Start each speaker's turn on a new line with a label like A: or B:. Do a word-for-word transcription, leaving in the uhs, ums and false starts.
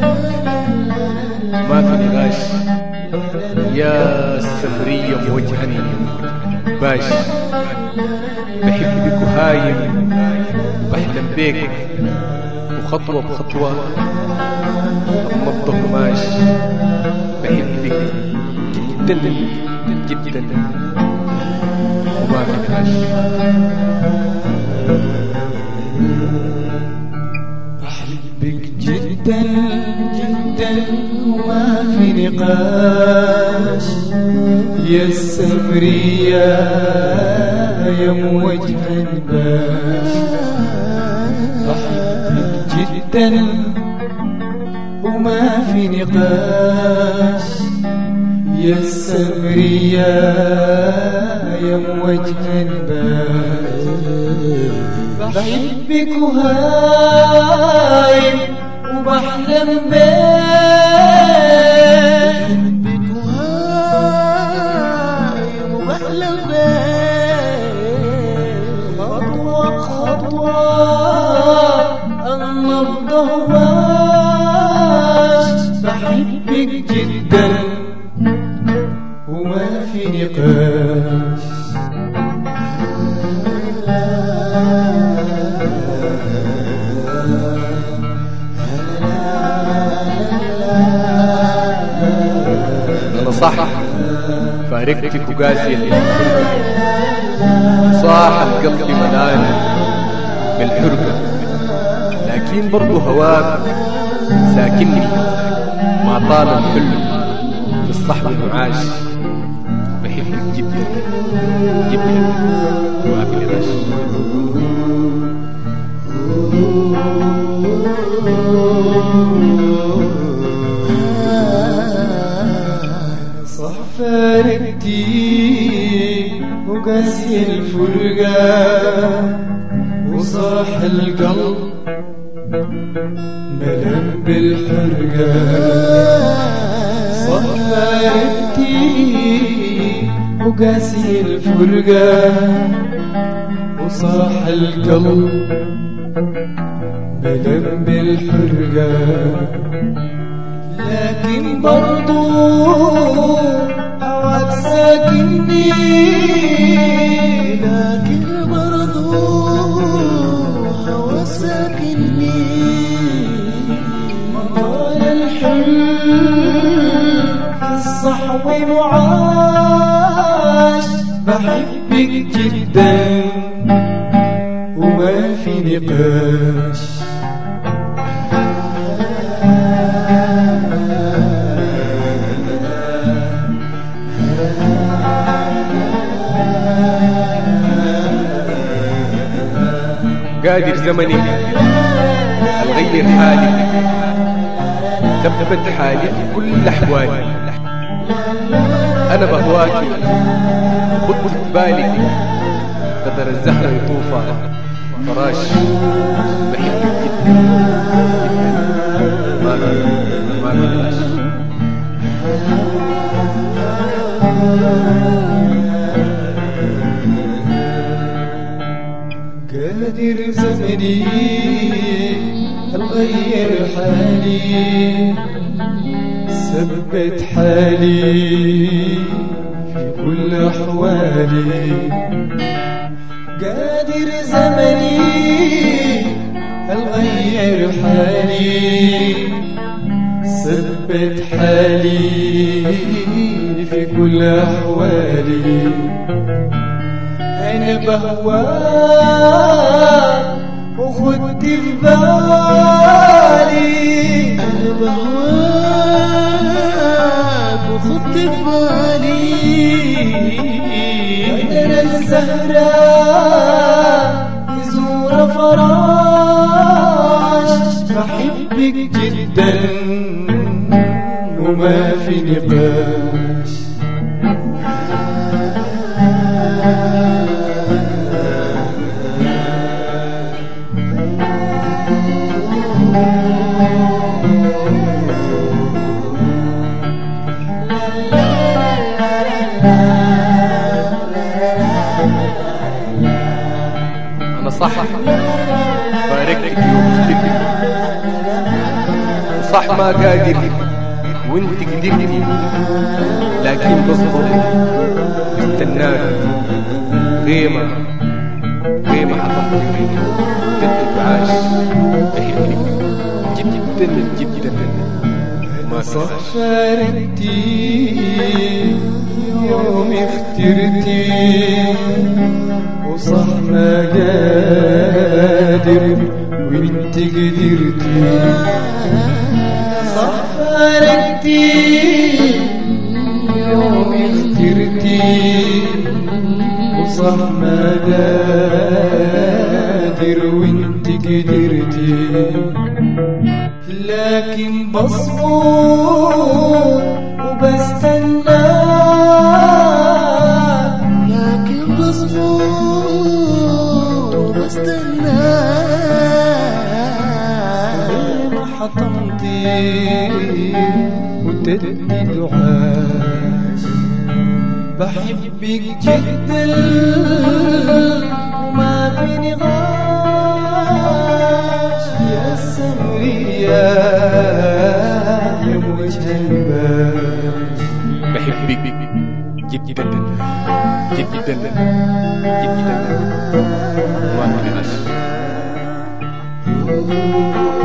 A: ما في نقاش يا السفرية موجها باش، بحبك وهايم وبحلم بيك، وخطوة بخطوة أمضى قماش. بحبك جدا جدا وما في نقاش.
B: بحبك جدا جدا وما في نقاش، يا السمرية يا موجه الباش. بحبك جدا وما في نقاش، يا السمرية يا موجه الباش. بحبك وهايم وبحلم بيك، بحبك وهايم وبحلم بيك، خطوة بخطوة النبض هواش. بحبك جدا وما في نقاش.
A: أنا صح فارقتك وقاسية صاح القلب ملان بالحرقة، لكن برضو هواك ساكنني ما طال الحلم في الصحب المعاش. بحبك جدا جدا وما في نقاش.
B: صح فارقتي وقاسي الفرقة، وصاح القلب ملم بالحرقة. صح فارقتي وقاسي الفرقة، وصاح القلب ملم بالحرقة. لكن برضو هواك ساكنني، لكن برضو هواك ساكنني، مطال الحلم في الصحو معاش. بحبك جدا وما في نقاش.
A: قادر زمني أغير حالي، ثبت حالي في كل أحوالي. أنا بهواكي خد بالي قدر الزهر يطوفها فراش. بحبك جدا ما ما نقاش.
B: قادر زمني أغير حالي، ثبت حالي في كل أحوالي. قادر زمني أغير حالي، ثبت حالي في كل أحوالي. أنا بهواك وخدت في بالي، أنا بهواك وخدت في بالي. قدر الزهراء يزور فراش. بحبك جدا وما في نقاش.
A: أنا صح فارقتك ومختلفك، صح ما قادر وانت قدرتي، لكن بصبر استناك غيمة غيمة حطمت فيك جد عاش بحبك جدا جدا ما
B: صح فارقتي يوم اخترتي، وصح ما قادر وانت قدرتي. صح فارقتي يوم اخترتي، وصح ما قادر وانت قدرتي. لكن بصبر وبستنى، لكن بصبر وبستنى ما حطمتي وتدي دعاش. بحبك جدا وما في نقاش يا سمرية يا وجه الباش.
A: بحبك جدا جدا جدا ما في نقاش.